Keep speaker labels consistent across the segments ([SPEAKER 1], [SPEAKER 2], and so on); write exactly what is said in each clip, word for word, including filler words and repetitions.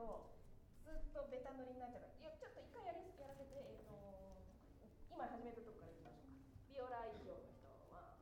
[SPEAKER 1] とずっとベタ塗りになっちゃうから、いやちょっと一回やりやらせて、えー、と今始めたとこからいきましょうか。ビオラ以上の人は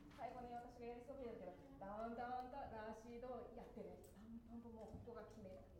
[SPEAKER 1] ダウンダウンとラーシードやってね、パンパンともうここが決める。